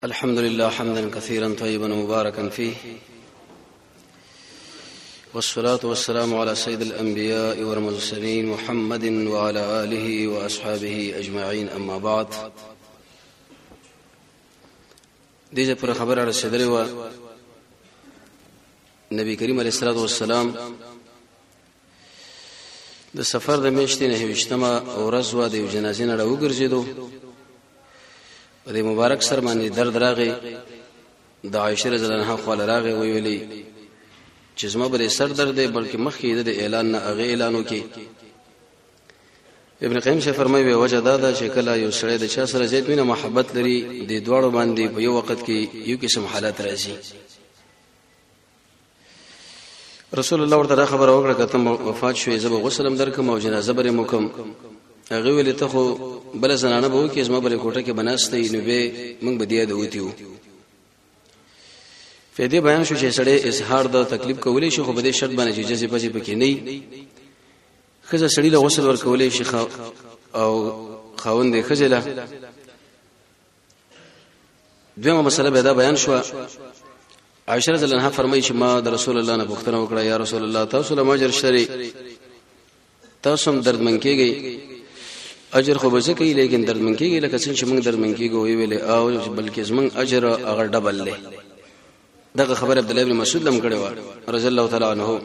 الحمد لله حمدا كثيرا طيبا مباركا فيه، والصلاة والسلام على سيد الأنبياء والمرسلين محمد وعلى آله وأصحابه أجمعين. أما بعد، دې پر خبره رسیدلې و نبی کریم علیه الصلاة والسلام د سفر د میاشتې 29مه ورځ و د جنازې نه راوګرځېدو. په دې مبارک سر باندې درد راغی. د عائشہ رضی الله عنها خو راغی ویلي چې زما بل سر درد دی، بلکې مخکې د اعلان نه هغه اعلان وکي. ابن قیم سے فرمایي وجه دا ده چې کله یو سړی د چا سره زیات مینه محبت لري، د دوړو باندې په یو وخت کې یو قسم حالات راځي. رسول الله ورته خبر وکړه کته وفات شوې زب غسلم درکم او جنازه بری مکم. هغه ویل ته خو بل زنانه به وکي زما بل کوټه کې بناستې نو به موږ به دی دوتیو. فدې بیان شو چې سړی اظهار د تکلیف کولې شو، خو به دې شرط باندې چې جزې پځې پکې نه خزه سړی له غسل ور کولې شي او خاوند خزله. دویمه مسله به دا بیان شو. عائشہ رضی الله عنها فرمایي چې ما د رسول الله نه پوښتنه وکړه، یا رسول الله تاسو له ماجر شری تاسو هم دردمن کېږئ، اجر خو به زکې لیکن دردمن کېږي لکه څنګه چې موږ دردمن کېږو ویلې او بلکې زمون اجر هغه ډبل دی. دغه خبر عبد الله ابن مسعود لم کړي و رضی الله تعالی عنہ.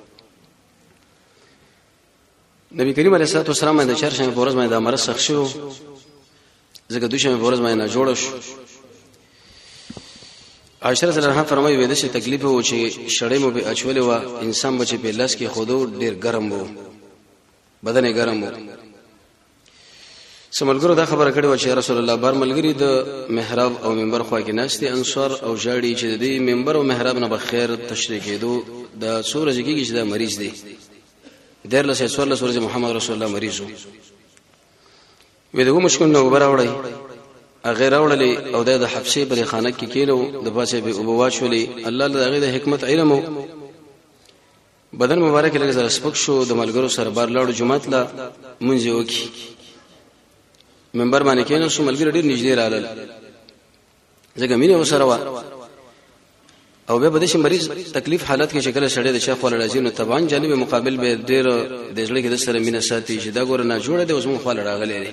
نبی کریم علیه الصلاه والسلام د چهارشنبه په ورځ باندې د امر سخت شو، ځکه دوشنبه په ورځ باندې نه جوړ شو. عائشہ رضی الله عنها فرمایي وې د شي تکلیف و چې شړې مو به اچولې و، انسان بچ په لاس کې خودو ډیر ګرم وو، بدن یې ګرم وو. سملګرو دا خبره کړې و چې رسول الله بار ملګری د محراب او منبر خوا کې ناشتي انصار او جاړي چې د منبر او محراب نه بخیر تشریح کېدو د سورج کې چې دا مریض دی درله سه سورج محمد رسول الله مریض وو. وې دغه مشکل نو براوړی غیر اورلې او د حبسې بری خانه کې کېلو د پاسه به ابوا شولې. الله له د حکمت علم بدن مبارک لږ زره سپک شو. د ملګرو سره بار لاړو جمعات لا مونږ وکي منبر باندې کېنو شو. ملګری ډېر نږدې رالل ځکه مینه وسره وا او به بده شي مریض تکلیف حالت کې شکل سړی د شیخ ولر عزیز نو تبان جانب مقابل به ډېر د ځل کې د سره مینه ساتي چې دا ګور نه جوړه دی اوس مون خپل راغلی.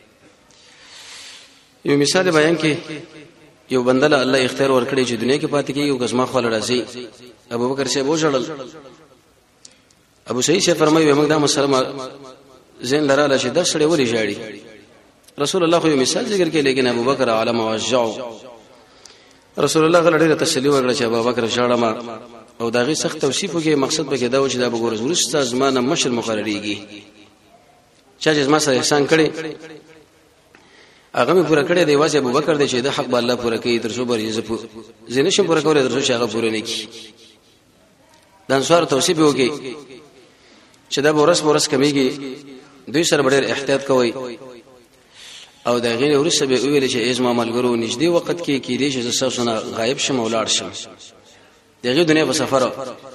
یو مثال بیان کې یو بندله الله اختیار ورکړي چې دنیا کې پاتې کېږي او غزما خپل راځي. ابو بکر سے بوجړل. ابو سعید سے فرمایي موږ دا مسله زین لراله چې د سړی ولې جاړي. رسول الله خو یو مثال ذکر کړي، لیکن ابو بکر علم وجعو. رسول الله غلړه تسلی ورکړه چې ابو بکر جاړه او داغي سخت توصیف وکړي. مقصد به کې دا و چې د ابو ګور ورسته زمانه مشر مقرریږي چې زما سره احسان کړي هغه مې پوره کړی دی. واځي ابو بکر دی چې د حق به الله پوره کوي تر څو بر زینه شم پوره کولای تر څو هغه پوره نه کی. د انصار توصیف وکړي چې دا ورس کمیږي، دوی سره ډېر احتیاط کوي. او دا غیر ورسره به ویل چې ازما ملګرو نږدې وخت کې کېدې چې تاسو نه غایب شم ولاړ شم دغه دنیا په سفر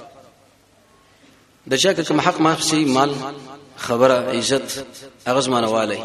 د چا کوم حق محفسي مال خبره عزت هغه زمانه والي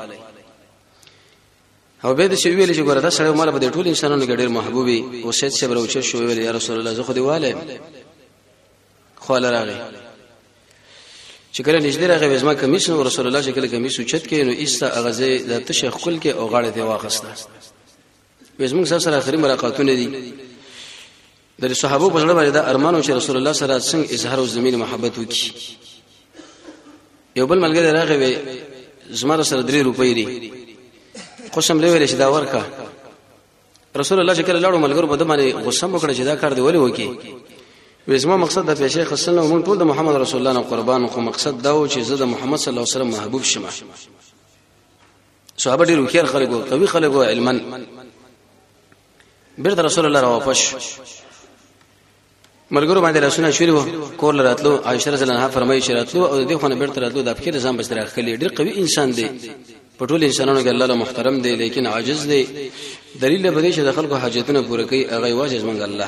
او به د شی ویل چې ګوره دا سره مال په ټول انسانانو کې ډېر محبوبي او سید صبر او چې شو ویل یا رسول الله زه خو دی والي خو لراغي چې کله نږدې راغی زما کمیس نو رسول الله چې کله کمیس اوچت کې نو ایسته اغازه د تشیخ خل کې او غاړه دی واخسته. زموږ سره اخري ملاقاتونه دي د صحابه په اړه باندې دا ارمانو چې رسول الله سره څنګه اظهار او زمين محبت وکي. یو بل ملګری راغی زما سره 3 روپۍ لري قسم لوي چې دا ورکا. رسول الله چې کله لاړو ملګرو په دمانه غسم وکړه چې دا کار دی ولې وکي. وېزما مقصد د پیسې خصنه موږ ټول د محمد رسول الله نه قربان خو مقصد دا و چې زه د محمد صلی الله علیه وسلم محبوب شمه. صحابه ډېر خیر خلکو قوي خلکو علمن بیرته رسول الله را واپس ملګرو باندې رسول شروع کول راتلو. عائشہ رضی الله عنها فرمایي چې راتلو او د خونه بیرته راتلو د فکر ځان بس راخلي. ډېر قوي انسان دی، په ټول انسانانو کې الله محترم دی، لیکن عاجز دی. دلیل به دې چې د خلکو حاجتونه پوره کوي هغه واجب منګ الله.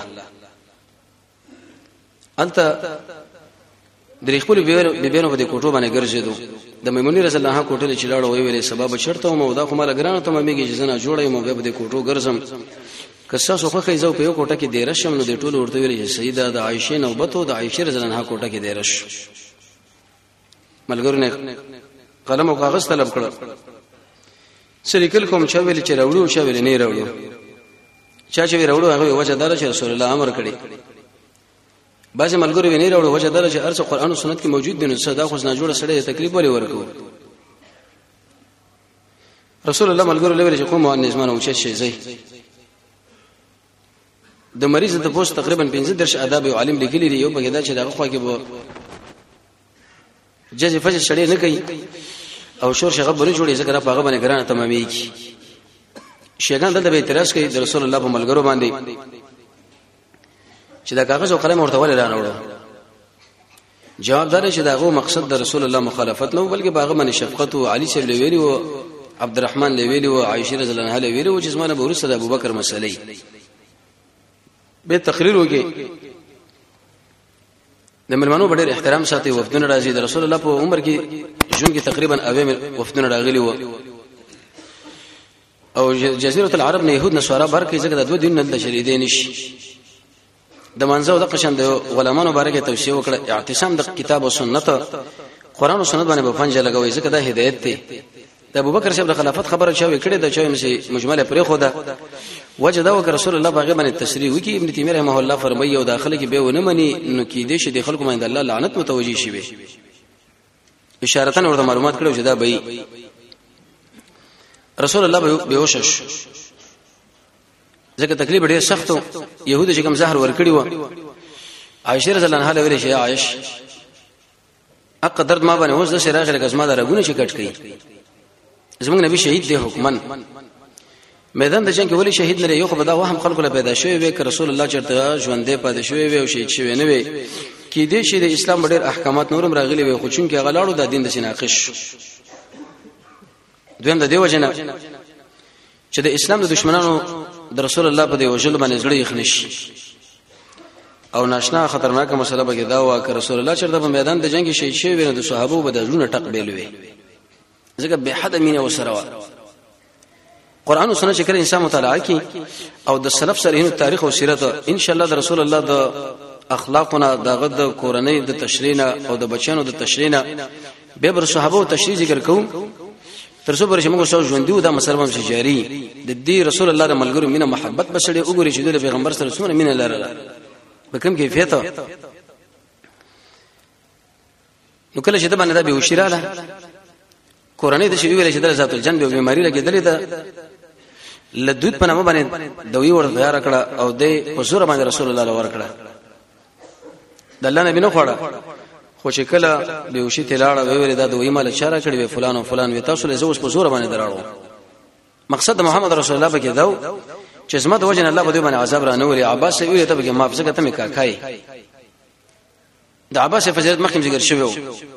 انت د خپل بیبيانو په کوټو باندې ګرځېدو. د میمونې رضی الله عنها کوټه چې لاړ وی ویلې سبب شرط او مودا خو مال ګرانه ته مېږي چې زنه جوړې مو به د کوټو ګرځم کسا سوخه خیزو په یو کوټه کې ډیر شم نو د ټولو ورته ویل چې سیده د عائشې نوبت او د عائشې رضی الله عنها کوټه کې ډیر ش ملګرو نه قلم او کاغذ طلب کړ سلیکل کوم چې ویل چې راوړو چې ویل نه راوړو چا چې راوړو هغه وجه دار چې رسول الله امر کړی بعض ملګرو ویني راوړو وجه دار چې ارڅ قرآن او سنت کې موجود دي نو صدا خو نه جوړه سړی تکلیف ولې ورکو رسول الله ملګرو لوي چې کوم نظام او چې شي زي د مریض د پوسټ تقریبا 15 درش آداب او عالم لیکلي دی یو بګدا چې دغه خو کې بو جزې فج شړې نه کوي او شور شغب بری جوړي ذکر په هغه باندې ګرانه تمامي کی شیګان دلته به اعتراض کوي د رسول الله په ملګرو باندې چې دا کاغذ او قلم ورته ولې رانه جواب دار چې داغه مقصد د رسول الله مخالفت نه بلکې باغه باندې شفقت او علي سره ویلي او عبدالرحمن ویلي او عائشه رضی الله عنها ویلي او جسمانه به ورسره ابوبکر مسلې به تقریر وکي د ملمنو ډېر احترام ساتي وفدونه راځي د رسول الله په عمر کې جون کې تقریبا اوه وفدونه راغلي وو او جزيره العرب نه يهود نصارا بر کې ځکه د دوه دین نه شریدې نشي د منځو د قشن د علماء مبارکه توصيه وکړه اعتصام د کتاب او سنت قران او سنت باندې په فنجه لګوي ځکه دا هدایت دی د ابوبکر صاحب د خلافت خبره شوی کړي د چوي مجمله پرې خو ده وجدا وک رسول الله باغ باندې تشریح وکي ابن تیمیه رحمه الله فرمایي او داخله کې به ونه مني نو کې دې شي د خلکو باندې الله لعنت متوجي شي به اشارتن ورته معلومات کړو چې دا به رسول الله به هوشش ځکه تکلیف ډېر سخت يهود چې کوم زهر ورکړي و عائشه رضی الله عنها ویل شي عائش اق درد ما باندې اوس د شراغه لګزما دا رګونه شي کټ کړي زموږ نبی شهید دی حکمن میدان د جنگ کې ولی شهید نه یو خو به دا وهم خلکو له پیدا شوی وي که رسول الله چرته ژوندې پاتې شوی وي او شهید شوی نه وي کې دې شي د اسلام ډېر احکامات نورم راغلي وي خو چون کې غلاړو د دین د سناقش دویم د دیو جنا چې د اسلام د دشمنانو د رسول الله په دی وجل باندې زړه یخنش او ناشنا خطرناکه مسله به دا وا که رسول الله چرته په میدان د جنگ شهید شوی وي نو د صحابه به د ژوند ټق بیلوي ځکه به حد مینه وسره قران او سنت چې کله انسان مطالعه کوي او د سلف سره هینو تاریخ او سیرت ان شاء الله د رسول الله د اخلاقونه دغه د کورنۍ د تشرینا او د بچانو د تشرینا به بر صحابه او تشریح ذکر کوم تر څو برشه موږ شو ژوندو دا مسلمان شي جاری د دې رسول الله د ملګرو مینه محبت بسړي وګوري چې د پیغمبر سره څومره مینه لرله بکم کیفیت نو کله چې د باندې دا به وشیراله کورنۍ د شی ویل چې د ذات الجنب او بیماری لګیدلې ده لدود په نامه باندې دوی ور غیار کړه او د حضور باندې رسول الله لور کړه د الله نبی نو خوړه خو چې کله به وشي تلاړه ویل دا دوی مال اشاره کړي وی فلان او فلان وی تاسو له زوس په زور باندې دراړو مقصد محمد رسول الله بګی داو چې زما د وجه الله په دې باندې عذاب را نه ولي عباس ویل ته بګی معاف زکه ته می کاکای د عباس فضیلت مخکې ذکر شوی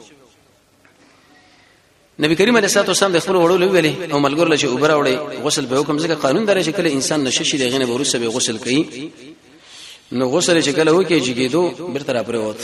نبی کریم علیه الصلاه والسلام د خپل وړو ویلي او ملګر له چې اوبره وړي غسل به حکم ځکه قانون درې چې کله انسان نشي دی غنه ورسره به غسل کوي نو غسل چې کله وکي چې کېدو برته را پرې وته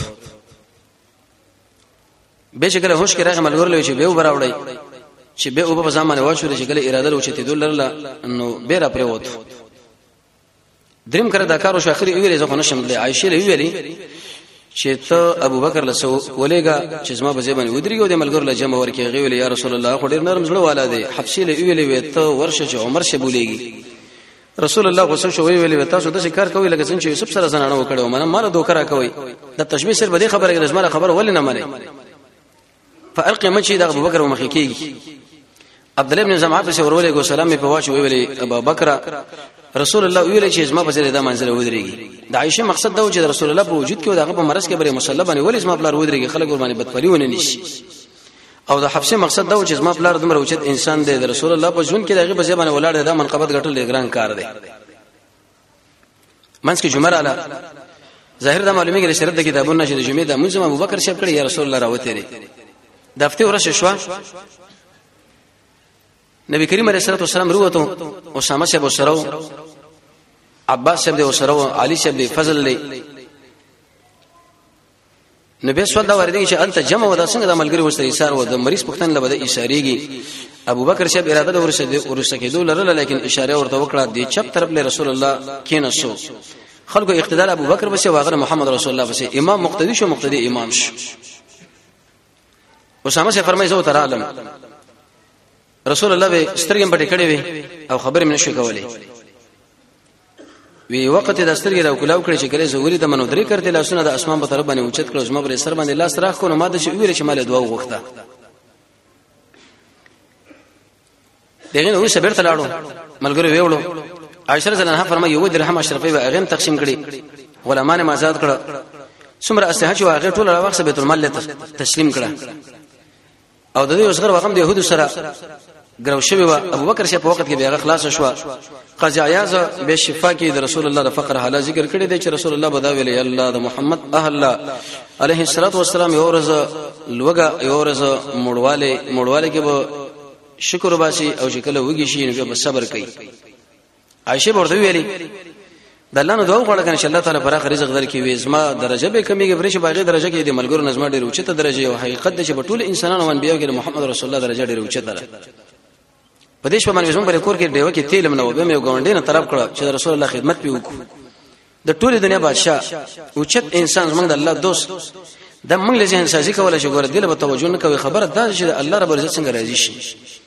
به چې کله هوش کې راغی ملګر له چې به اوبره وړي چې به اوبه په ځمانه واشو چې کله اراده وچته دلله نو به را پرې وته دریم کړه دا کار او اخري ویلې ځکه نشم د عائشه ویلي چې ته ابوبکر له سو ولېګا چې زما په ځبانه ودرېګو د ملګر له جمع ورکې غویل یا رسول الله خو ډېر نرم زړه والا دی حبشي له ویلې وې ته ورشه چې عمر شه بولېږي رسول الله غوسه شو ویلې تاسو د شکار کوي لکه څنګه چې یوسف سره زنانه وکړو منه مال دوکرا کوي د تشبيه سر بده خبره کې زما خبر ولې نه مانی فالقي مچې د ابوبکر ومخې کېږي عبد الله بن زمعه په ورولې ګو سلام په واچو ویلې ابوبکر رسول الله ویل چې زما په ځای د منځله ودرېږي د عائشه مقصد دا و چې رسول الله په وجود کې دغه په مرز کې بری مصلی باندې ولې زما بلار ودرېږي خلک ور باندې بدپریونه نشي او د حبسه مقصد دا و چې زما بلار دمر اوچت انسان دی د رسول الله په ژوند کې دغه په ځای باندې ولاړ دی د منقبت غټل ګران کار دی منځ کې جمعه رااله ظاهر د معلومه کې شرط د کتابونو نشه د جمعې د منځ ابوبکر شپ کړي یا رسول الله راوته لري دفتر ورشه شو نبی کریم علیه الصلاه والسلام وروته اسامه صاحب سره عباس صاحب سره علي صاحب فضل لي نبی صلی الله علیه وسلم چې انت جمع ودا څنګه د عملګری وسته ایثار و د مریض پختن لبد ایثاریږي ابو بکر صاحب اراده د ورسه کېدو لرله لیکن اشاره ورته وکړه د چپ طرف له رسول الله کیناسو خلکو اقتدار ابو بکر بس واغره محمد رسول الله بس امام مقتدی شو مقتدی امام شو اسامه سے فرمایي زو تر عالم رسول الله به سترګم پټې کړې وي او خبرې منه شو کولې وی وخت د سترګې راو کلاو کړې چې کله زوري د منو درې کړته لاسونه د اسمان په طرف باندې اوچت کړو زما پر سر باندې لاس راخ کو نو ماده چې ویل چې مال دعا وغوښته دغه نو سبرت لاړو ملګری ویوړو عائشہ رضی الله عنها فرمایي یو درهم اشرفي به اغم تقسیم کړي غلامان ما آزاد کړه څومره اسه چې واغې ټول راوخ بیت المال تسلیم کړه او د دې وسغر وغم د يهودو سره ګرو شوی و ابو بکر شه په وخت کې بیا خلاص شو قضا عیاض به شفا کې د رسول الله د فقر حاله ذکر کړی دی چې رسول الله بدا ویلی الله د محمد اهل علیه الصلاه والسلام یو ورځ لوګه یو ورځ مړواله کې به شکر وباسي او شکل وږي شي نو به صبر کوي عائشه ورته ویلي د الله نو دعا وکړه چې الله تعالی پراخ رزق درکړي وي زما درجه به کمیږي برشه باغې درجه کې د ملګرو نظم ډېر اوچته درجه او حقیقت د چې ټول انسانانو انبیاء کې محمد رسول الله درجه ډېر اوچته ده په دې شپه باندې زموږ پر کور کې دیو کې تیل منو به مې ګاونډي نه طرف کړه چې رسول الله خدمت پیو د ټول دنیا بادشاہ اوچت انسان زموږ د الله دوست د موږ له ذهن سازي کوله چې ګور دله به توجه نه کوي خبره ده چې الله رب عزت څنګه راضي شي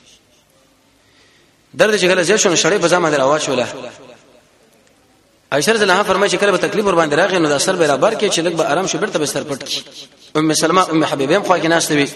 درد چې کله زه شون شړې په ځما در اواز ولا عائشہ رضی الله عنها فرمایي چې کله به تکلیف ور باندې راغی نو د اثر برابر کې چې لږ به آرام شو برته به سر پټ کی ام سلمہ ام حبیبه هم خو کې ناس وي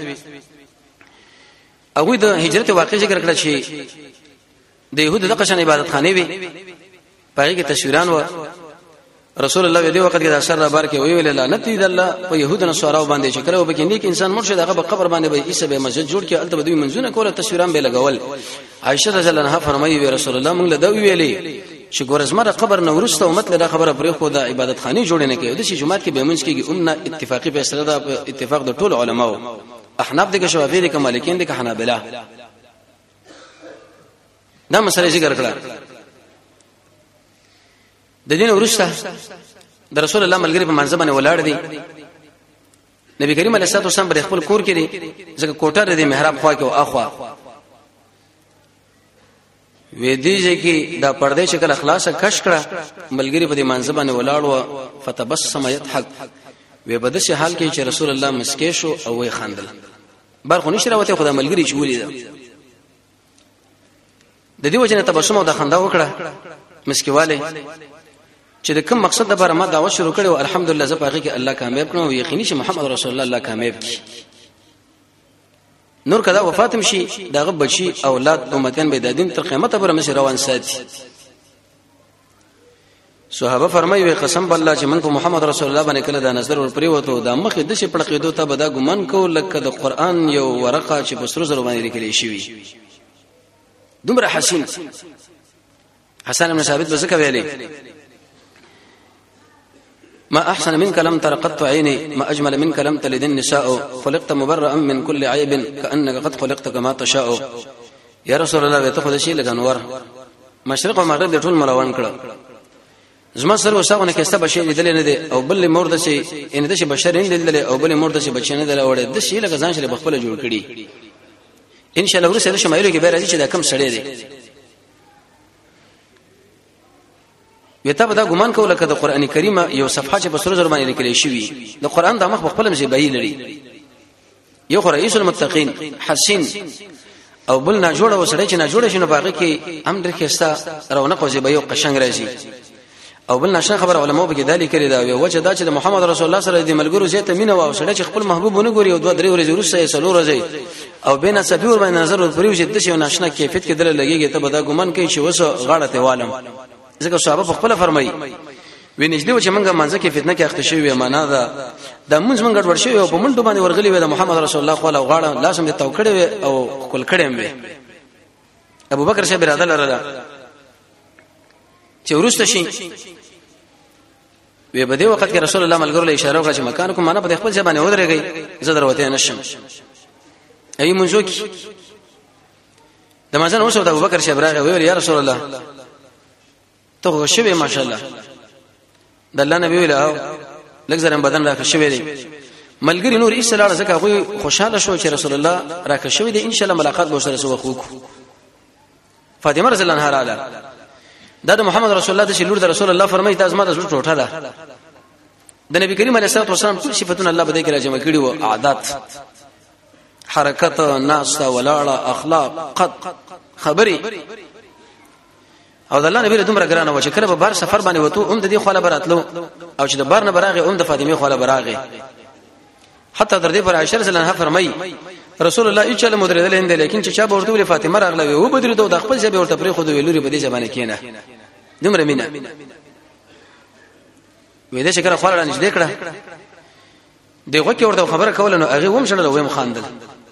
هغه د هجرت واقع ذکر کړل چې د يهودو د قشن عبادت خانه وي پای کې تصویران و رسول الله دې وخت کې د اثر برابر کې وی ویل لعنت دې الله په يهودو نه سوراو باندې چې کړو به کې نیک انسان مرشد هغه په قبر باندې به عیسی به مسجد جوړ کې الته بدوی منځونه کوله تصویران به لګول عائشہ رضی الله عنها فرمایي رسول الله موږ له دا ویلي چې ګورزمره قبر نو ورسته امت له خبره پرې خو د عبادت خانه جوړ نه کوي د شي جمعات کې به منځ کېږي امنا اتفاقی فیصله ده اتفاق د ټول علماو احناف دغه شوافی دغه مالکین دغه حنابلہ دا مسله ذکر کړه د دین ورسته د رسول الله ملګری په منځ باندې ولاړ دي نبی کریم علیه الصلاه والسلام پر خپل کور کې دي ځکه کوټه د محراب خوا کې او اخوا وې دې چې دا پردې شکل اخلاصه کش کړه ملګری په دې منځ باندې ولاړ و فتبسم يضحك وې په دې حال کې چې رسول الله مسکې شو او وې خندل بار خو نشره وته خدای ملګری چې ولید د دې وجه نه تبسم او د خندا وکړه مسکیواله چې د کوم مقصد لپاره ما دعوت شروع کړو الحمدلله زه پاږي کې الله کامیاب کړو او یقیني چې محمد رسول الله کامیاب کړي نور کدا وفاتم شي داغه بچي اولاد امتين به د دین تر قیامت پر مشه روان ساتي صحابه فرمایي قسم بالله چې من په محمد رسول الله باندې کله دا نظر ور پری وته د مخ د شي پړقېدو ته به دا ګمان کو لکه د قران یو ورقه چې په سر زر باندې لیکل شي دومره حسن بن ثابت بزکه ویلي ما احسن منك لم تر قط عيني ما اجمل منك لم تلد النساء خلقت مبرئا من كل عيب كانك قد خلقت كما تشاء يا رسول الله ته خدای شي لګنور مشرق او مغرب د ټول مروان کړه زما سره وساونه کې ستبه شي لیدل نه دي او بل مرده شي ان د شي بشر نه لیدل او بل مرده شي بچنه دل وړه د شي لګ ځان شي بخپل جوړ کړي ان شاء الله ورسره شمایلو کې به راځي چې دا کم سړی دی وته به دا ګمان کوله کده قران کریم یو صفحه چې په سورې زر باندې لیکل شوی د قران د مخ خپل مزي بای لري یو رئیس المتقین حسین او بل نه جوړه وسړی چې نه جوړه شنو باغ کې هم درکستا رونق وزي بای قشنګ راځي او بل نشه خبر علماء به کېدالي کړی دا یو وجه دا چې محمد رسول الله سره د ملګرو زیاته مینه و او سړی چې خپل محبوب ونه ګوري او دوه درې ورځې وروسته سلور ورځې او بین سفیر باندې نظر ورپریو چې د شي ناشنا کیفیت کې دل لګيږي ته به دا ګمان کوي چې وسه غاړه ته والم ځکه صحابه خپل فرمایي وینځلو چې موږ منځ کې فتنه کې اخته شوی معنا دا د موږ ګډ ورشي او په منډو باندې ورغلي وي د محمد رسول الله خو له غاړه لازم د توکړې وي او کول کړې وي ابو بکر شه براده لره چې ورسته شي وی په دې وخت کې رسول الله ملګرو له اشاره وکړه چې مکان کوم معنا په خپل ځبانه ودرېږي زه دروته نشم ای منځو کې د مازن اوسو د ابو بکر شه براغه وی یا رسول الله ته خوشبه ماشاءالله د الله نبی ویل لږ زره بدن راکړ شوی دی ملګری نور اسلام زکه غوي خوشاله شو چې رسول الله راکړ شوی دی ان شاء الله ملاقات به سره وکړو فاطمه رضی الله عنها رااله د محمد رسول الله د شلور د رسول الله فرمایي تاسو ما د زړه ټوټه ده د نبی کریم علیه الصلاه والسلام ټول صفاتونه الله بده کې راجمع کړي وو عادت حرکت ناس ولاړه اخلاق قد خبري او د الله نبی له دومره ګرانه و چې کله به بار سفر باندې وته د دې خاله براتلو او چې د بار نه براغه د فاطمه خاله براغه حتی در دې پر عائشہ رضی الله عنها فرمایي رسول الله چې له مدرد هند لیکن چې چا به ورته فاطمه راغله و بدر د خپل ځای ورته پرې خو د ویلوري په دې ځبانه کېنه دومره مینا وې دې شکر خاله نه دې کړه دغه کې ورته خبره کوله نو هغه ووم شړل ووم خاندل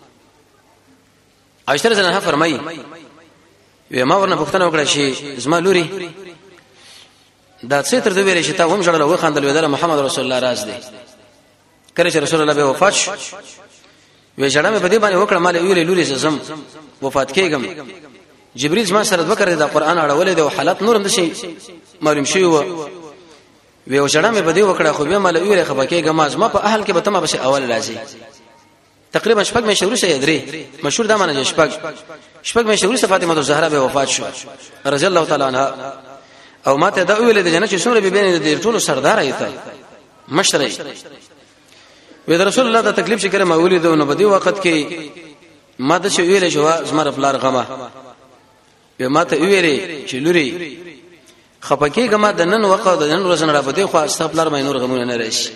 عائشہ رضی الله عنها فرمایي و ما ورنه پښتنه وکړه چې زما لوري دا څه تر دې ویل چې تا ووم شړل ووم خاندل ودره محمد رسول الله راز دی کله چې رسول الله به وفات شو وې جړه مې په دې باندې وکړه مال ویلې لوري زم وفات کېږم جبريل زما سره وکړه د قران اړولې د حالت نور هم شي معلوم شي و وې جړه مې په دې وکړه خو به مال ویلې خبکېږم ما په اهل کې به تمه بشه اول راځي تقریبا شپږ مې شهور سي درې مشهور دا معنی شپږ مې شهور فاطمه الزهرا به وفات شو رضی الله تعالی عنها او ماته دا ویلې د جنت څومره به بین د ټولو سردار ایته مشري وې رسول الله دا تکلیف چې کړه ما ولیدو نو په دې وخت کې ما د شو ویلې شو زمره پلار غما وې ما ته ویلې چې لوري خپکه غما د نن وخت د نن ورځ نه را پدې خو استغفار مې نور غمونه نه راشي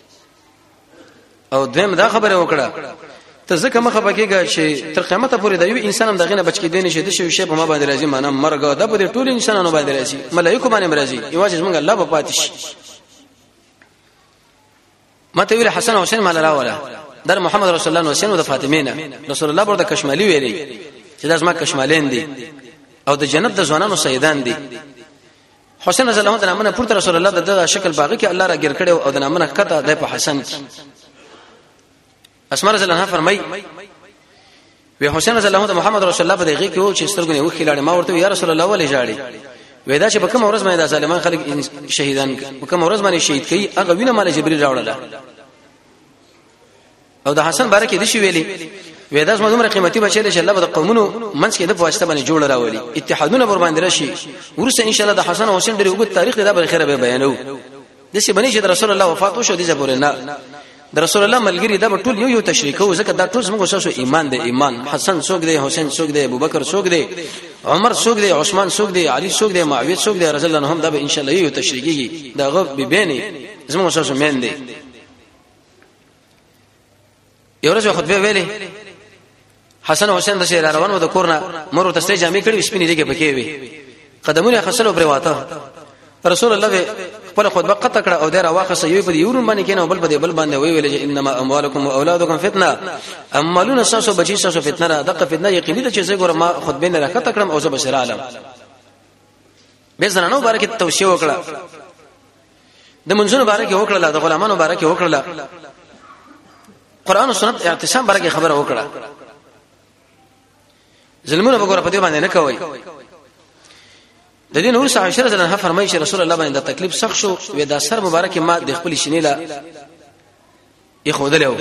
او دیم دا خبره وکړه ته ځکه مخه پکېږي چې تر قیامت پورې د یو انسان هم دغه نه بچ کې دی نشي د شی په ما باندې راځي معنا مرګ دا په ټول انسانانو باندې راځي ملائکه باندې راځي یواځ موږ الله په پاتش ماته ویل حسن او حسین مال راوله در محمد رسول الله حسین او د فاطمه نه رسول الله ورته کشمالی ویلي چې د ازما کشمالین دي او د جنت د ځوانانو سیدان دي حسین رضی الله عنه نامه پورته رسول الله د شکل باغی کې الله را ګر کړي او د نامه کته د په حسن اسماء رضی الله عنها فرمای وی حسین رضی الله عنه محمد رسول الله په دغه کې او چې سترګونه وخی لاړې ما ورته یا رسول الله ولې جاړي ودا چې په کوم ورځ باندې د ظالمان خلک شهیدان په کوم ورځ باندې شهید کړي هغه وینه مال جبريل راوړل او د حسن بارکه دي شی ویلي ودا زما دومره قیمتي بچی چې الله به د قومونو منځ کې د واسطه باندې جوړ راولي اتحادونه ور باندې راشي ورسره ان شاء الله د حسن او حسین ډېر وګت تاریخ دا به خیره به بیانو د څه بنې چې رسول الله وفات وشو دي زبور نه د رسول الله ملګری دا ټول یو تشریک او زکه دا ټول موږ ساسو ایمان دی ایمان حسن څوک دی حسین څوک دی ابوبکر څوک دی عمر څوک دی عثمان څوک دی علي څوک دی معاویه څوک دی رضی الله عنهم دا به ان شاء الله یو تشریکي دا غو به بیني زموږ ساسو مین دی یو ورځ خطبه ویلې حسن او حسین د شهر روان و د کورنا مرو ته جامې کړې سپینې لګې پکې وي قدمونه خسلو پر واته رسول الله خپل خطبه قطع کړه او دا راوخه یو په یورون باندې کینو بل په بل باندې وی ویل انما اموالکم واولادکم فتنه امالون ساسو بچی ساسو فتنه را دغه فتنه یقیني ده چې زه ګورم ما خطبه نه راکته کړم او زه بشر عالم به زنانو بارکه توصیه وکړه د منځونو بارکه وکړه د غلامانو بارکه وکړه قران او سنت اعتصام بارکه خبره وکړه ظلمونه وګوره په دې باندې نه کوي د دې نور عائشہ رضی الله عنها فرمایي چې رسول الله باندې د تکلیف سخت شو و دا سر مبارک ما د خپل شنیلا یې خودلو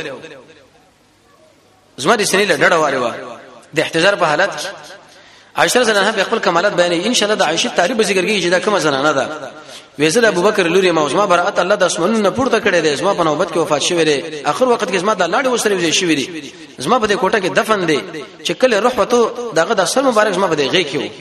زما د شنیلا ډډه واره و د احتجار په حالت عائشہ رضی الله عنها خپل کمالات بیانې ان شاء الله د عائشہ تعریف به ذکرږي چې دا کومه زنانه ده ویزل ابوبکر لوري موزما برات الله د اسمنونو پورته کړي دي زما په نوبت کې وفات شوی دی اخر وخت کې زما د لاړې وسره شوی دی زما په دې کوټه کې دفن دی چې کله روح وته دغه د سر مبارک زما په دې غي کې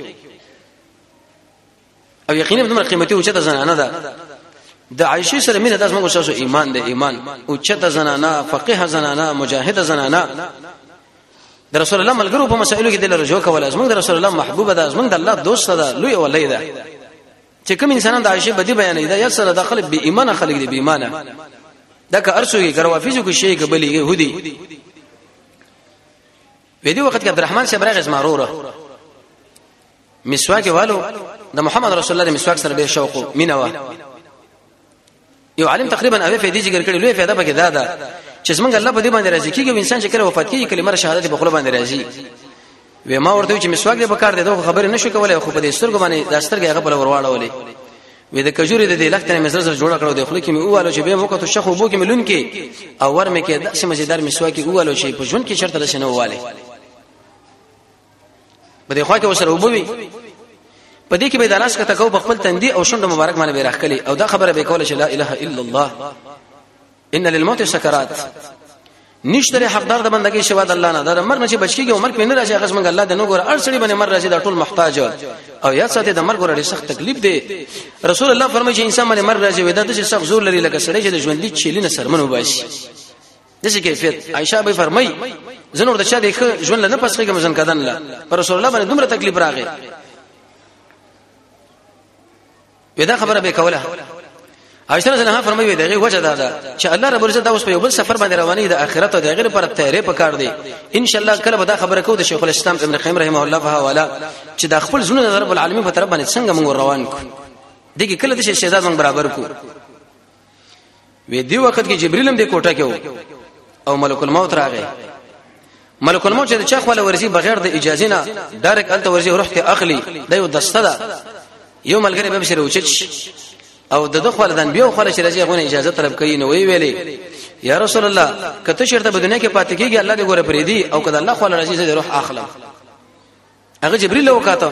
او یقینا دمر قیمتي او چته زنانه ده د عائشه سره مینه د موږ شاسو ایمان ده ایمان او چته زنانه فقيه زنانه مجاهد زنانه د رسول الله ملګرو په مسائلو کې د رجوع کول ازمن د رسول الله محبوبه ده ازمن د الله دوست ده لوی ولې ده چې کوم انسانان د عائشه بدی بیانې ده یا سره داخله به ایمان خلق دي به ایمانه دا که ارسوږي ګروافیزو کې شی قبلي يهودي په دې وخت کې عبدالرحمن صبرغ زماروره مسواک والو د محمد رسول الله د مسواک سره به شوق مینوا یو عالم تقریبا اوی فائدې ذکر کړي لوی فائدہ پکې ده چې څنګه الله په دې باندې راضي کیږي انسان چې کله وفات کیږي کلمه شهادت په خپل باندې راضي و ما ورته چې مسواک دې په کار دی دا خبره نشو کولای خو په دې سترګو باندې د سترګې هغه په ورواړولې وې د کجوري د لخت نه مزر جوړ کړو د خپل کې مې واله چې به موکه تو شخو بو کې ملون کې او ور مې کې د سمجدار مسواکي واله چې په ژوند کې شرط رسنه واله بده خو کې وسره وبوي پدې کې به د لاس کته کو په خپل تندي او شونډه مبارک باندې به راخلي او دا خبره به کوله چې لا اله الا الله ان للموت سکرات نشته حقدار د بندګۍ شوا د الله نه دا مرګ نه چې بچکیږي عمر کې نه راځي هغه څنګه الله د نو ګور ارسړي باندې مر راځي دا ټول محتاج او یا ساته د مرګ ورې سخت تکلیف دی رسول الله فرمایي چې انسان باندې مر راځي ودا د سخت زور لري لکه سړی چې د ژوند لیک چیلینه سرمنو باشي دغه کیفیت عائشہ به فرمایي زنور د چا دغه ژوند نه پسخه کې مزن کدن لا رسول الله باندې دومره تکلیف راغی ودا خبره به کوله عائشہ رضی الله عنها فرمایي دغه وجه دا چې الله رب عزت اوس په یو بل سفر باندې رواني د آخرت او د غیر پر تیارې پکار دی ان شاء الله کله به دا خبره کو د شیخ الاسلام ابن قیم رحمه الله فوالا چې د خپل زونه د رب العالمین په طرف باندې څنګه موږ روان کو دغه کله د شهزاد موږ برابر کو وې دی وخت کې جبرئیل هم د کوټه کې او ملک الموت راغی ملک الموت چې چا خپل ورزي بغیر د اجازه نه ډایرک انت ورزي روح ته اخلي د یو دسته ده یو ملګری به بشره وچش او د دخول دان بیا خو چې راځي غوونه اجازه طلب کوي نو وی ویلې یا رسول الله کته شرط په دنیا کې پاتې کیږي الله دې ګوره پرې دی او کله الله خو راځي چې روح اخلم هغه جبرئیل وکاته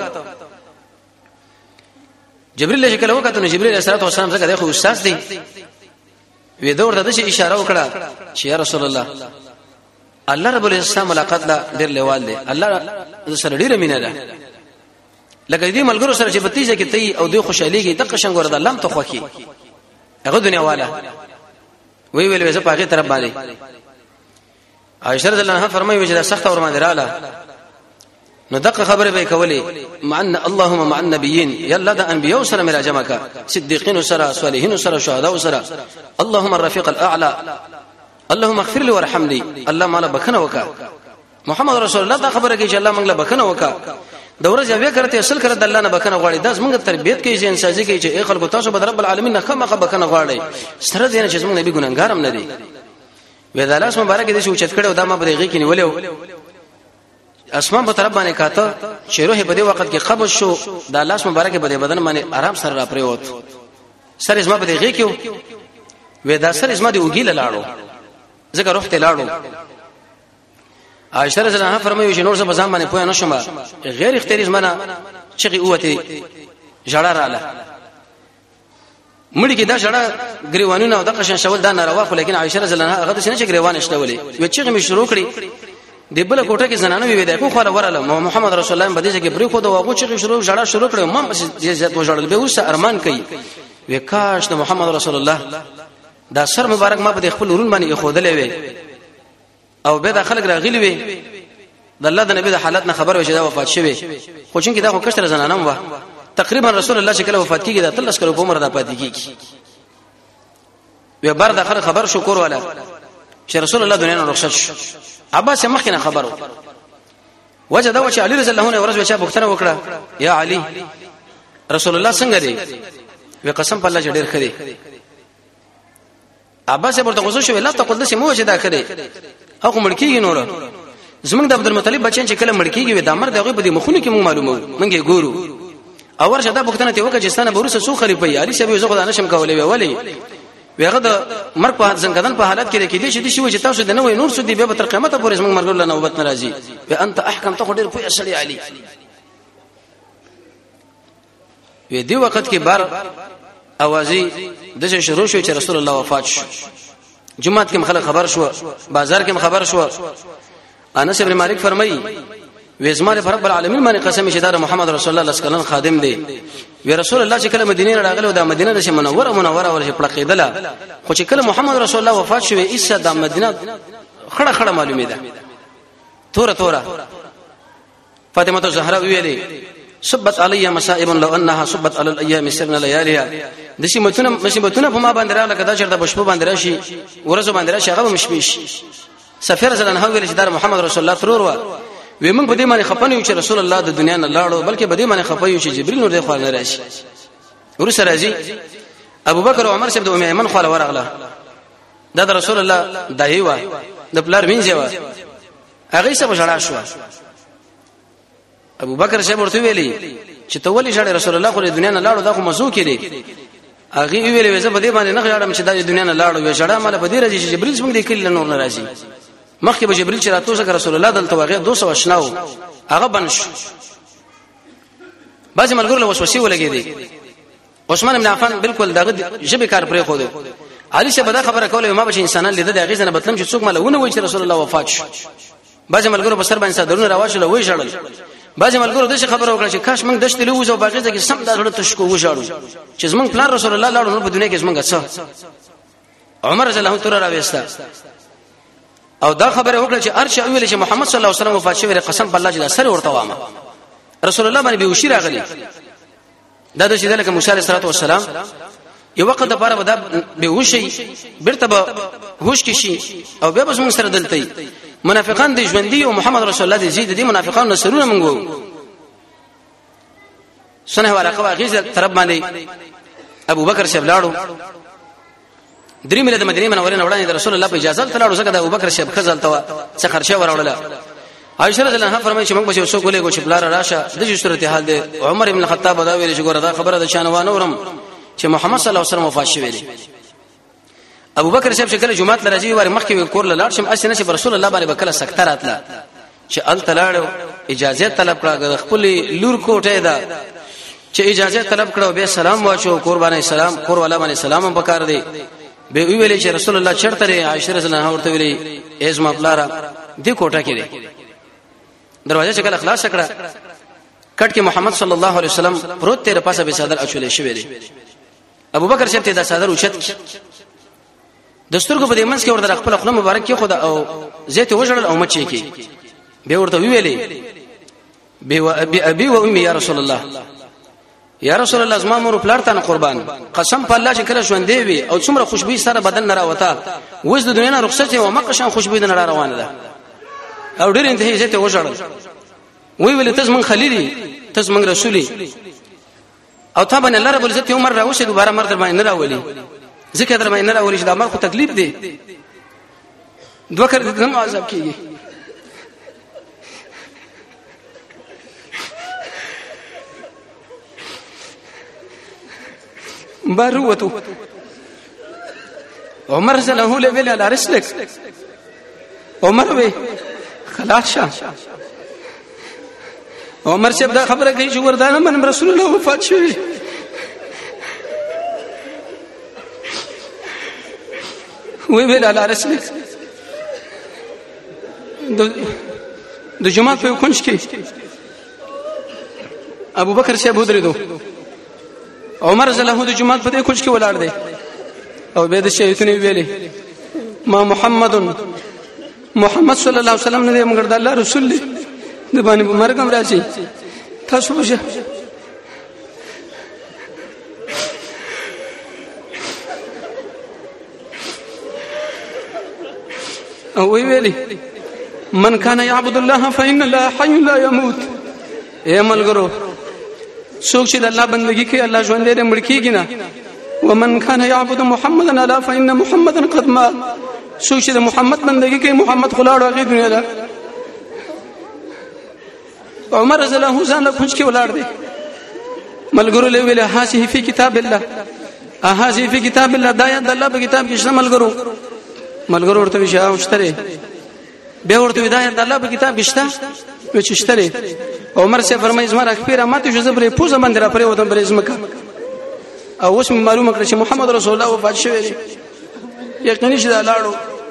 جبرئیل چې کله وکاته نو جبرئیل علیه السلام څنګه دغه استاد دی وی دا ورته د اشاره وکړه چې یا رسول الله الله رب العزت ملاقات لا ډیر لیوال دی الله سره ډیر مینه ده لکه دې ملګرو سره چې بتیجه کې تی او دوی خوشاليږي د قشنګ ورته الله ته خوخي هغه دنیا والا وی ویل زه پاګه طرف باندې عائشہ رضی الله عنها فرمایي چې دا سخت اور باندې رااله نو دغه خبره به کولې مع ان اللهم مع النبيين يلا د انبيو سره مراجمه صديقين سره صالحين سره شهدا سره اللهم الرفيق الاعلى اللهم اغفر لي وارحمني الله مالا بخنه وکا محمد رسول الله دا خبره کوي چې الله موږ له بخنه وکا دوره ځوی کرته اصل کړه د الله نه بخنه غواړي داس موږ تربيت کوي چې انساني کوي چې خلکو تاسو به رب العالمین نه خامخه بخنه غواړي سره دین چې موږ نبی ګناګارم نه دي وې د الله مبارک دې شو چت کړه او دا ما بریغي کې نیولې اسمان په طرف باندې کاته چې روح په دې وخت کې قبض شو د الله مبارک په دې بدن باندې آرام سره را پریوت سر اسما په دې غي کې وې دا سر اسما دې وګیل لاړو ځکه روح ته لاړو عائشہ رضی الله عنها فرمایي چې نور څه بزام باندې پوه نه شوم غیر اختیاري زمانہ چې اوته جړه رااله مړي کې دا جړه غریوانونه او د قشن شول دا ناروا خو لیکن عائشہ رضی الله عنها هغه څه نه چې غریوان شتولې و چې می شروع کړی د بل کوټه کې زنانه وی دی خو خو وراله محمد رسول الله باندې چې بری خو دا واغو چې شروع جړه شروع کړو ما عزت وجړل به اوس ارمان کوي وکاش د محمد رسول الله دا سر مبارک ما په خپل ورون باندې خودلې وي او به د خلک راغلي وي د الله د نبی د حالت نه خبر وشي دا وفات شوی خو چې دا خو کشر زنانه و تقریبا رسول الله چې کله وفات کیږي دا تلس کلو په عمر دا پاتې کیږي و بار د خبر شکر والا چې رسول الله دنیا نه رخصت شو عباس مخکنه خبرو وجه دا چې علي رضی الله عنه ورځ بچا بوختنه وکړه یا علي رسول الله څنګه دی و قسم په الله چې ډیر خري عباس ورته غوسه شو لا تقول دسه مو چې دا کړي او مړکیږي نور زمونږ د عبدالمطلب بچین چې کله مړکیږي د امر دغه په دې مخونه کې مو معلومه منګي ګورو او ورشه دا بوختنه ته وکړه چې ستانه بورسه سو خري پي علي شبي زغه نه شم کولې ولی ویغه د مرګ په څنګهدان په حالت کې کې دي چې تاسو د نوې نور سودي به تر قیامت پورې زمونږ مرګ له نوبت ناراضي و انت احکم ته ډېر پوي اصلي علي وی دی وخت کې بار اوازي د شروع شو چې رسول الله وفات شو جمعه کې خلک خبر شو بازار کې خبر شو انس ابن مالک فرمایي وېزمانه رب العالمین باندې قسم چې دا محمد رسول الله صلی الله علیه خادم دی وی رسول الله چې کله مدینه راغله د مدینه د منوره ورشه پړقیدله خو چې کله محمد رسول الله وفات شو ایسه د مدینه خړه خړه معلومه ده تورا فاطمه الزهرا ویلې صبت علی مصائب لو انها صبت على الايام سرنا لياليها د مصیبتونه په ما باندې راغله کدا چرته بشپو باندې راشي ورځو باندې راشي هغه مشبيش سفیر زلن هو ویل چې دا محمد رسول الله ترور و وې موږ په دې باندې خپنیو چې رسول الله د دنیا نه لاړو بلکې په دې باندې خپایو چې جبرئیل نور دې خو نه راشي ورسره راځي ابو بکر او عمر شپ د ام ایمن خو ورغله دا د رسول الله دایوا د پلار وینځوا هغه څه بشړا شو ابو بکر شپ ورته ویلي چې ته ولې شړې رسول الله خو د دنیا نه لاړو دا خو مزو کړي هغه ویلې زه په دې باندې نه غواړم چې د دنیا نه لاړو وې شړه مال په دې راځي چې جبريل څنګه د کله نور نه راځي مخکې به جبريل چې راتو څنګه رسول الله دلته واغې 200 اشناو هغه بنش بعض ملګرو له وسوسې ولګېدي عثمان بن عفان بالکل دغه جبه کار پرې خو دی علي شه بدا خبره کوله ما به انسانان لیدل د غیزنه بتلم چې څوک ملونه وای چې رسول الله وفات شو بعض ملګرو په سر باندې صدرونه راوښله وای شړل بعض ملګرو د خبره وکړه چې کاش موږ دشت لوز او باغې کې سم دا ډول تشکو وشاړو چې زمونږ پلان رسول الله لاړو په دنیا کې زمونږ څه عمر رضی الله تعالی راويستا او دا خبره وکړه چې ارشه ویل چې محمد صلی الله علیه وسلم وفات شوی قسم بالله چې دا سر ورته وامه رسول الله باندې بهوشي راغلی دا د شیدل کې موسی علیه السلام یو وخت د پاره ودا بهوشي برته به هوش کې شي او بیا بس موږ سره دلته منافقان د ژوندۍ او محمد رسول الله دې زید دي منافقان نصرونه منغو سنه والا قوا غیزه طرف باندې ابو بکر شیب لاړو درې مله د مدینه منوره نه وړاندې رسول الله په اجازه ته لاړو څنګه د ابو بکر شیب خزل ته څه خرچه وراوړله عائشہ رضی الله عنها فرمایي چې موږ به څو کولې کو چې بلار راشه د دې صورت حال دی عمر ابن الخطاب دا ویل چې ګوره دا خبره د شانوانه ورم چې محمد صلی الله علیه وسلم وفات شوی دی ابو بکر صاحب شکل جمعه لراځي واره مخکې کور لاړ شم اسنه چې رسول الله باندې بکله سکته راتله چې ال تلاړو اجازه طلب کړه خپل لور کوټه ده چې اجازه طلب کړه به سلام واچو قربانه سلام کور والا باندې سلام پکار دی به ویلې چې رسول الله چرته عائشہ رضی الله عنها ورته ویلې ازما بلارا دې کوټه کې دروازه چې کله خلاص کړه کټ کې محمد صلی الله علیه وسلم پروت تیر پاسه به صدر اچولې شوی دی ابو بکر شپ ته دا صدر اوچت دستور کو په دې منځ کې ورته خپل خپل مبارک کې خدا او زيت وجړل او مچي کې به ورته ویلې به ابي و امي يا رسول الله یا رسول الله زما مور پلارتان قربان قسم په الله چې کله ژوند دی او څومره خوشبو سره بدن نه راوتا وځ د دنیا نه رخصت او مقشان خوشبو نه روانه ده او ډېر انتهي زيت وجړل وی ویل تاسو من خليلي تاسو من رسولي او تا باندې الله رب العزت عمر راوشه دوباره مرته باندې نه راولي ذکر در باندې نه راولي چې دا امر خو تکلیف دی دوه کړه د کوم عذاب کیږي باروتو عمر زله له ویل على رسلك عمر وی خلاص شه عمر چې دا خبره کوي چې وردانه من رسول الله وفات شوی وی ویل على رسلك د جمعه په کونج کې ابو بکر شه بودریدو عمر رضی الله عنه د جمعه په دې کونج کې ولاړ دی او به د شیطان ویلې ما محمد صلی الله علیه وسلم نه مگر د الله رسول دی د باندې مرګم راځي تاسو وشه او ویلې من كان يعبد الله فإن الله حي لا يموت اے ملګرو څوک چې د الله بندگی کوي الله ژوند دې مړ کیږي نه ومن كان يعبد محمدا الا فإن محمدا قد مات څوک چې د محمد بندگی کوي محمد خلاړو هغه دنیا ده عمر رضی الله عنه ځان پوښتنه کې ولاړ دی ملګرو له ویله هاذه فی کتاب الله هاذه فی کتاب الله دا د الله په کتاب کې شامل ملګرو ورته وی شاو شتره به ورته ودايه د الله په کتاب کې شته و چې شتره عمر سے فرمایي زما راخپیره ماته جو زبره پوزه باندې را پرې ودم بلې زمکه او اوس معلومه کړ چې محمد رسول الله وفات شوی دی یقیني چې دا لاړو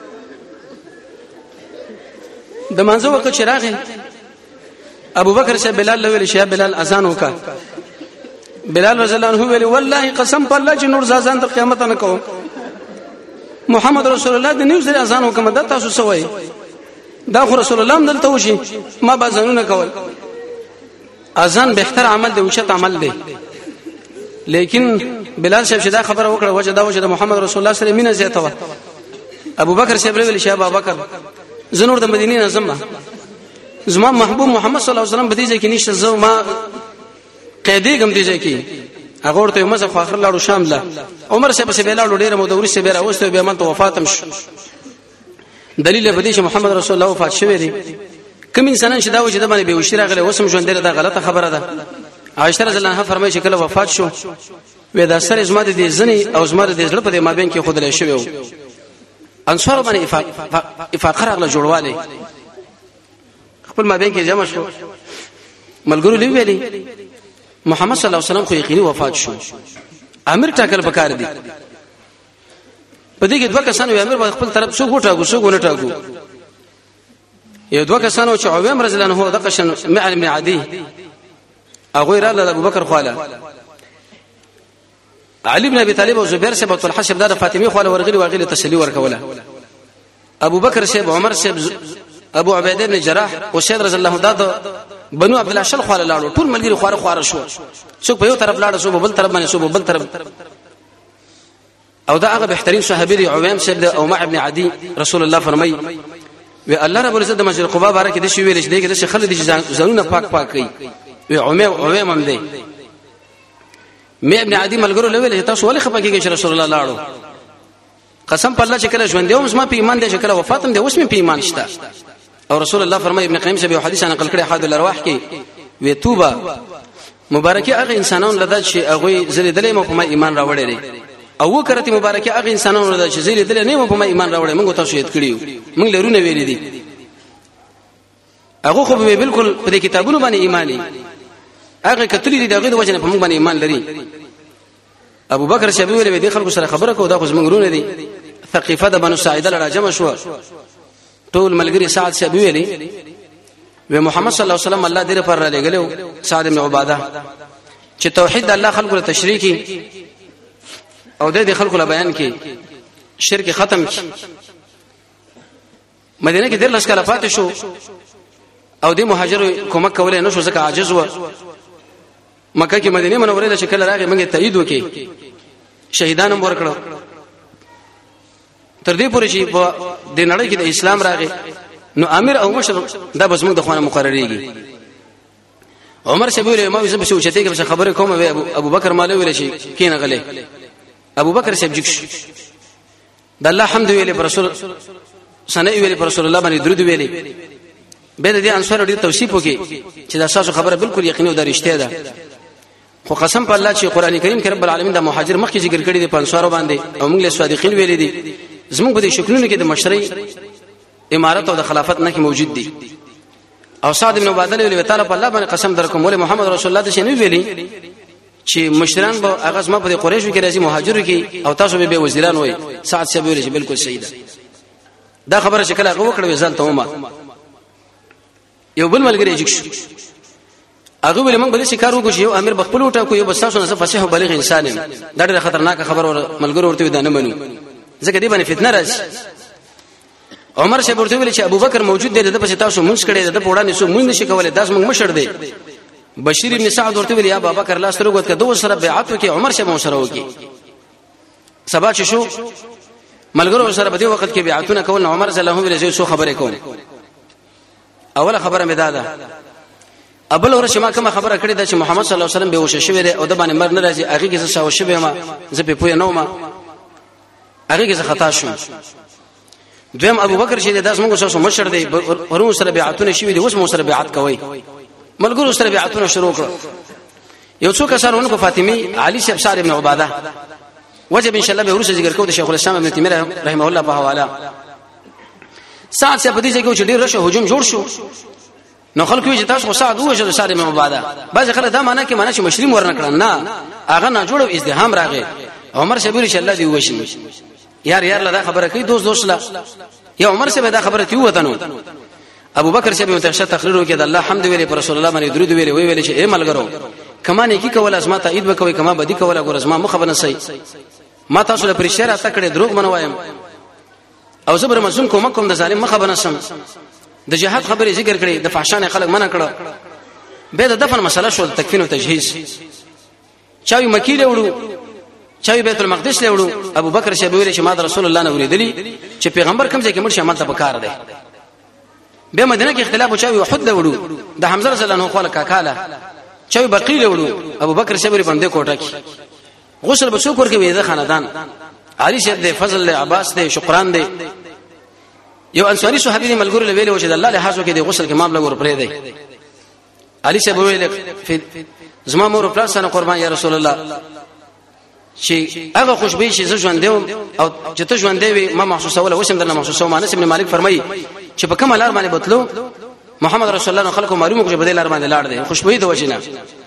د منځو وخت چې راغی ابو بکر سے بلال له ویل شه بلال اذان وکا بلال رضی الله عنه ویل والله قسم په الله چې نور ځان د قیامت نه کوم محمد رسول الله د نیو سره اذان وکم د تاسو سوې دا خو رسول الله دلته وشي ما به ځانونه کول اذان بهتر عمل دی اوچت عمل دی لیکن بلال صاحب شدا خبر وکړه وجه دا وجه د محمد رسول الله سره مینه زیاته و ابو بکر صاحب ویل شه ابو بکر زنور د مدینې نه زما زما محبوب محمد صلی الله علیه وسلم بدیږي کې نشته زما قیدی کوم دیږي کې هغه ورته مزه خو اخر لاړو شام لا عمر صاحب سه بیلاړو ډیره مودوري سه بیره اوسته به من ته وفاتم شو دلیل به دي چې محمد رسول الله وفات شوی دی کوم انسانان چې دا و چې د باندې به وشي راغله وسم ژوند دا غلطه خبره ده عائشہ رضی الله عنها فرمایي چې کله وفات شو وې دا سر زما د دې زنی او زما د دې زړه په مابین کې خود له شوی و انصار باندې افاق راغله جوړواله خپل مابین کې جمع شو ملګرو لوي ویلي محمد صلی الله علیه وسلم خو یقیني وفات شو امیر ټاکل پکار دي په دې کې دوه کسان یو امیر په خپل طرف څو ګوټه څو ګونه ټاکو یو دوه کسانو چې عویم رضی الله عنه د قشن معن بن عدي هغه را ابو بکر خواله علي بن ابي طالب او زبير سبت الحشر د فاطمه خواله ورغلي واغلي تسلي ورکوله ابو بکر سیب عمر سیب ابو عبیده بن جراح او سید رضی الله عنه بنو عبد الله شل خواله لاړو ټول ملګری خواره شو څوک په یو طرف لاړ شو بل طرف باندې شو بل طرف او دا هغه بهترین صحابي دی عویم سیب او مع ابن عدي رسول الله فرمای و الله رب العزت د مسجد قباء بارک دي شی ویل چې دغه څه خلک دي ځانونه پاک کوي و عویم هم دی مې ابن عدي ملګرو لویل تاسو ولې خپه کېږئ چې رسول الله لاړو قسم په الله چې کله ژوند دی اوس ما په ایمان دی چې کله وفاتم دی اوس مې په ایمان شته او رسول الله فرمای ابن قیم سے حدیث نقل کړي احد الارواح کې و توبه مبارکي هغه انسانانو لدا چې هغه زری دلې مو په ایمان راوړې دي او وکړه مبارکي هغه انسانانو لدا چې زری دلې نه مو په ایمان راوړې موږ تاسو یې کړیو موږ لرونه ویلې دي هغه خو به بالکل په کتابونو باندې ایمانی هغه کتلی دي دغه د وجنه په موږ باندې ایمان لري ابو بکر شبي ویل دي خلکو سره خبره کو دا خو زمونږ دي ثقيفه د بنو ساعده لرا جمع شو ټول ملګری سعد شبي ویلي و محمد صلی الله علیه وسلم الله دې پر را لګلو سعد بن عباده چې توحید الله خلکو له تشریکی او د خلکو له بیان کې شرک ختم کی مدینه کې د لږ کاله پاتې شو او د مهاجر کومک کولای نه شو ځکه عاجز و مکه کې مدینه منوره د شکل راغی موږ تایید وکي شهیدانم ورکړو تر دې پورې چې د نړۍ کې د اسلام راغی نو امیر او مشر دا بس موږ د خوانه مقرریږي عمر شبیر ما یوسف شو چته کې خبره کوم ابو بکر مالو ویل شي کینه غلې ابو بکر سبجکش د الله حمد ویلې پر رسول سنه ویلې پر رسول الله باندې درود ویلې به د انصار ډیر توصیف وکي چې دا اساس خبره بالکل یقیني او د رښتیا ده خو قسم په الله چې قران کریم کې رب العالمین د مهاجر مخکې ذکر کړی دی په انصار باندې او موږ له صادقین ویلې دي زموږ په دې شکلونو کې د مشرۍ امارت او د خلافت نه کې موجود دي او سعد بن عباده ویلي تعالی په الله باندې قسم درکوم ولې محمد رسول الله د شنو ویلي چې مشران به هغه زما په قریشو کې راځي مهاجرو کې او تاسو به وزیران وای سعد شه ویلي چې بالکل صحیح ده دا خبره شکل هغه وکړه ځان ته ومه یو بل ملګری جګ شو هغه ولې موږ بل شکار وکړو یو امیر بخپل وټا کو یو بس تاسو نه فصیح او بلیغ انسان دا ډېر خطرناک خبر ملګرو ورته ودانه منو ځکه دی باندې فتنه راځي عمر شه ورته ویل چې ابو بکر موجود دی د پښه تاسو مونږ کړي د پوړانې سو مونږ نشي کولای داس مونږ مشر دی بشیر ابن سعد ورته ویل یا ابو بکر لاس ترغوت کده سره بیعت وکي عمر شه مو سره وکي سبا چې شو ملګرو سره په دې وخت کې بیعتونه کول عمر صلی الله علیه وسلم سو خبره کوم اوله خبره مې داده ابل ورشه ما کوم خبره کړې ده چې محمد صلی الله علیه وسلم به وشه شوی دی او د باندې مر نه راځي هغه کې څه شاو شوی ما زه په پوهه نه ما هغه کې څه خطا شو دویم ابو بکر چې داس موږ سره مشر دی ورو سره بیعتونه شوی دی اوس مو سره بیعت کوي ملګرو سره بیعتونه شروع کړ یو څوک سره کو فاطمی علي شیخ سعد بن عباده وجب ان شاء الله به ورسې ذکر کوو د شیخ الاسلام ابن تیمیه رحمه الله په حواله سعد سے بدی چې ډیر رشه هجوم جوړ شو نو خلکو چې تاسو سعد وجه سعد بن عباده بعض خلک دا معنی کې معنی چې مشریم ورنکړه نه هغه نه جوړو ازدحام راغی عمر شبیر ان شاء الله دی وشي یار لا خبره کوي دوست لا یا عمر سے دا خبره کیو وتنو ابو بکر سے به تخشى تقریر وکړه الله حمد ویلې پر رسول الله باندې درود ویلې چې اے ملګرو کما نه کی کول ازما ته عید وکوي کما بدی کول غور ازما مخ بنه سي ما تاسو له پرشاره تکړه دروغ منوایم او زبر مسون کوم د ظالم مخ بنه سم د جهاد خبره ذکر کړي د فحشان خلک منع کړه به د دفن مسله شو تکفین او تجهیز چاوي مکی له وړو چاوي بیت المقدس له وړو ابو بکر شبوی چې ما د رسول الله نه ورېدلی چې پیغمبر کوم ځای کې مرشه عمل ته پکار دی به مدینه کې اختلاف او چاوي احد له وړو د حمزه رضی الله عنه خپل کاکاله چاوي بقیل له وړو ابو بکر شبوی باندې کوټه کې غسل به شکر کې وېده خاندان علي شه د فضل عباس د شکران دی یو انصاری صحابي دی ملګری ویل او چې الله له حاجو کې د غسل کې معاملې ور پرې دی علي شه ویل زما مور پلار سره قربان یا رسول الله چې هغه خوشبوئی شي زه ژوند دیوم او چې ته ژوند دی ما محسوسه ولا وسم درنه محسوسه مانس ابن مالک فرمایي چې په کومه لار باندې بوتلو محمد رسول الله خلکو معلومه چې بدل لار باندې لاړ دي خوشبوئی د وجنه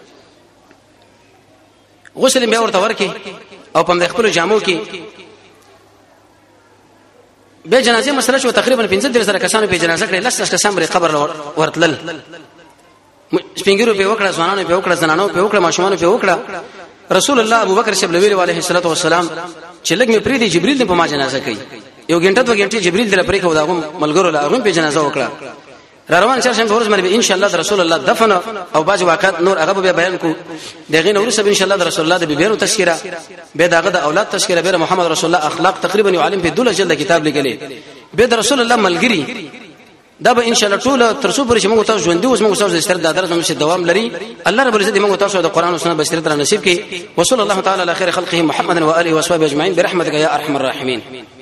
غسل به ورته ورکی او په خپل جامو کې به جنازه مسله شو تقریبا 15 سره کسانو په جنازه کړي لس کسان بری قبر ورتلل سپینګرو په وکړه ځوانانو په وکړه زنانو په وکړه ماشومان په وکړه رسول الله ابو بکر صلی الله علیه الصلاه والسلام چې لګ می پری دی جبرئیل په ما جنازه کوي یو غنټه 2 غنټه جبرئیل در پرې کو داغه ملګرو لا هغه په جنازه وکړه روان شرشن په ورځ باندې ان شاء الله رسول الله دفن او باج واقعات نور هغه به بیان کو دغه نور سب ان شاء الله رسول الله د بیرو تذکرہ به داغه د اولاد تذکرہ به محمد رسول الله اخلاق تقریبا یو عالم په دوله جلد کتاب لیکلی به د رسول الله ملګری دا به ان شاء الله ټول تر څو پورې موږ تاسو ژوند دي اوس موږ تاسو د ستر د درس موږ دوام لري الله رب العزت موږ تاسو د قران او سنت بشریت را نصیب کړي وصلی الله تعالی علی خیر خلقه محمد و اله و صحبه اجمعین برحمتک یا ارحم الراحمین